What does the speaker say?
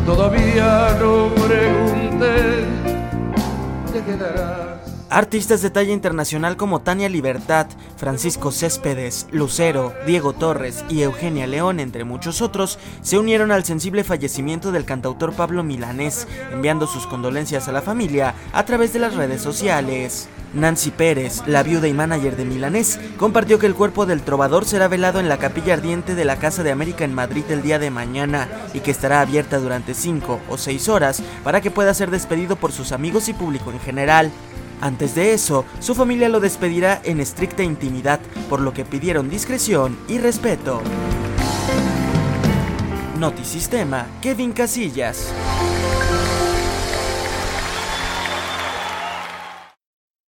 todavía no pregunté, te quedarás. Artistas de talla internacional como Tania Libertad, Francisco Céspedes, Lucero, Diego Torres y Eugenia León, entre muchos otros, se unieron al sensible fallecimiento del cantautor Pablo Milanés, enviando sus condolencias a la familia a través de las redes sociales. Nancy Pérez, la viuda y manager de Milanés, compartió que el cuerpo del trovador será velado en la capilla ardiente de la Casa de América en Madrid el día de mañana y que estará abierta durante 5 o 6 horas para que pueda ser despedido por sus amigos y público en general. Antes de eso, su familia lo despedirá en estricta intimidad, por lo que pidieron discreción y respeto. Notisistema, Kevin Casillas.